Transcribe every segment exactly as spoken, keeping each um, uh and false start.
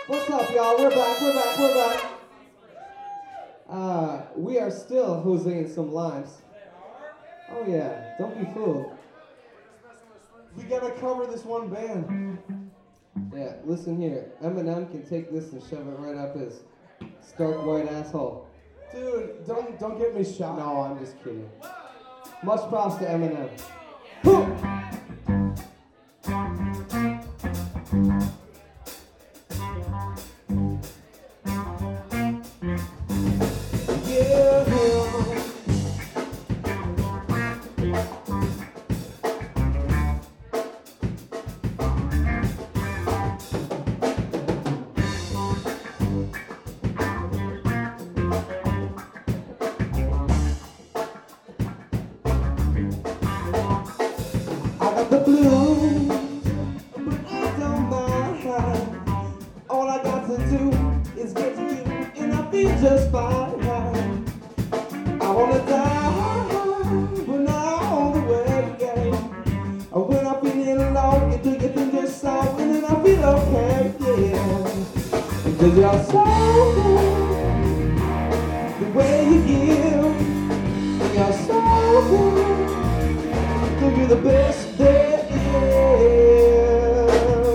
What's up, y'all? We're back, we're back, we're back. Uh, we are still Joseing some limes. Oh yeah, don't be fooled. We gotta cover this one band. Yeah, listen here. Eminem can take this and shove it right up his stark white asshole. Dude, don't don't get me shot. No, I'm just kidding. Much props to Eminem. Whew. The blues, but I don't mind. All I got to do is get to you, and I feel just fine. I wanna die, but not all the way. Yeah. When I'm feeling low, you do your thing just so, and then I feel okay. Yeah, because you're so good, the way you give, and you're so good. You're the best there is.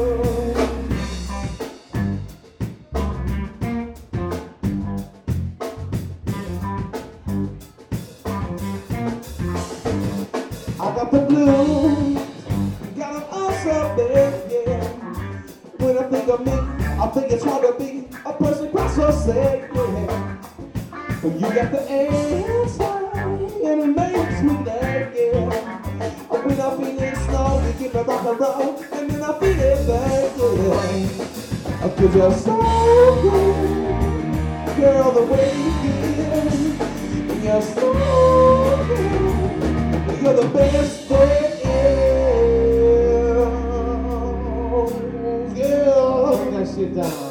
I got the blues, got them all so big, yeah. When I think of me, I think it's hard to be a person quite so sick, yeah. But you got the answer, and it makes me laugh, yeah. When I'm feeling slow, you give me rock and roll, and then I feel it back, yeah. Cause you're so good, girl, the way you feel. And you're so good, you're the best there is. Yeah, put that shit down.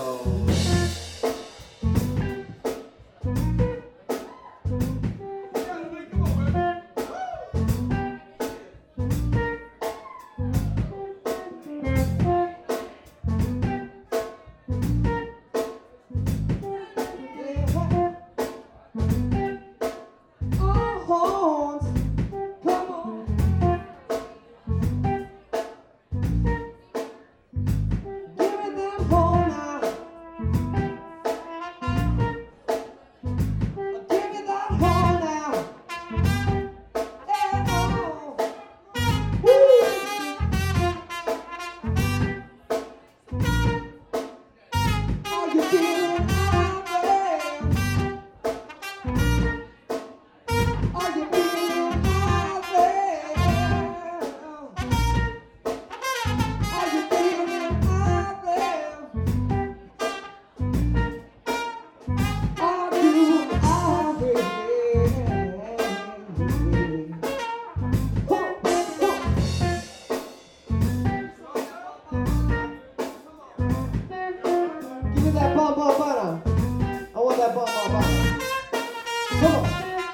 That bum bum bottom. I want that bum bum bottom. Come on.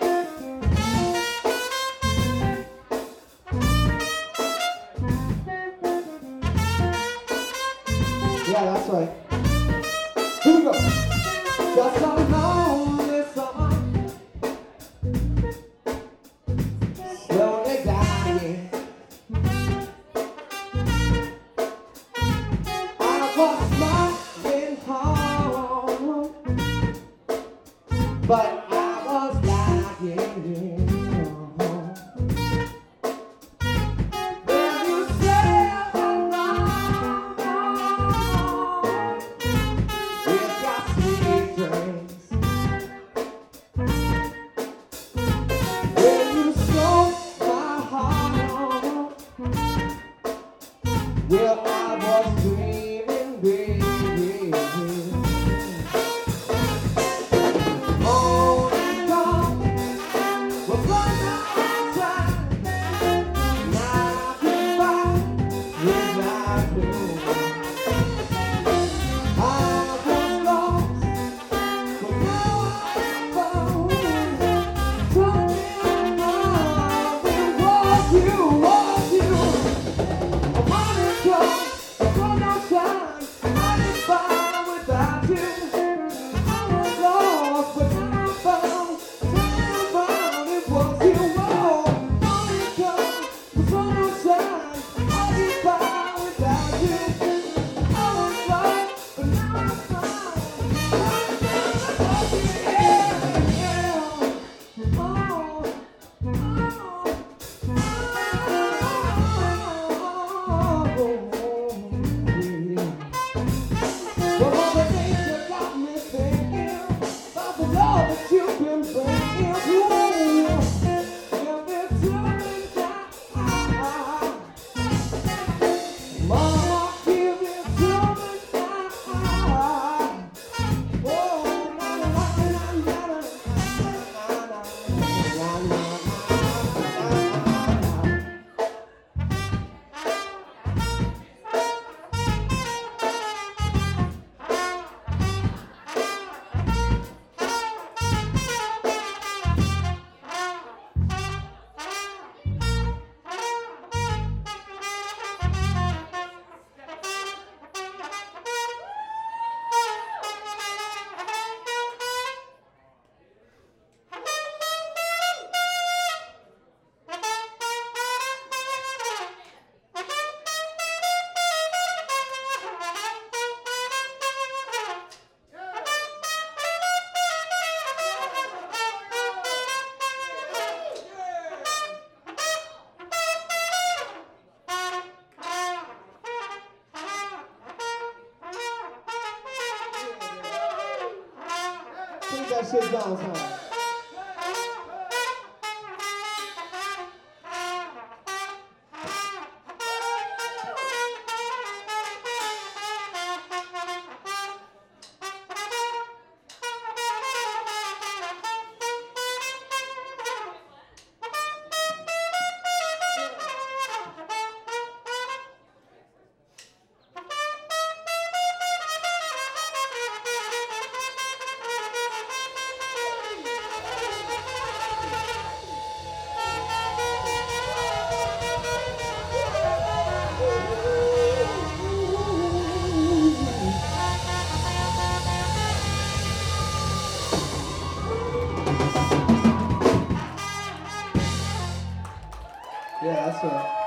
Yeah, that's right. Here we go. Just a lonely summer, slowly dying. I was smiling home, but I was lying. When you said alone, with your sweet dreams, when you stole my heart, well, I was dreaming, dreaming. On and on, we're running out of time. Now goodbye, without you. I was lost, but now I'm found. Running around and want you, want you. I wanna go. Sing that shit, Valentine. Yeah, that's right.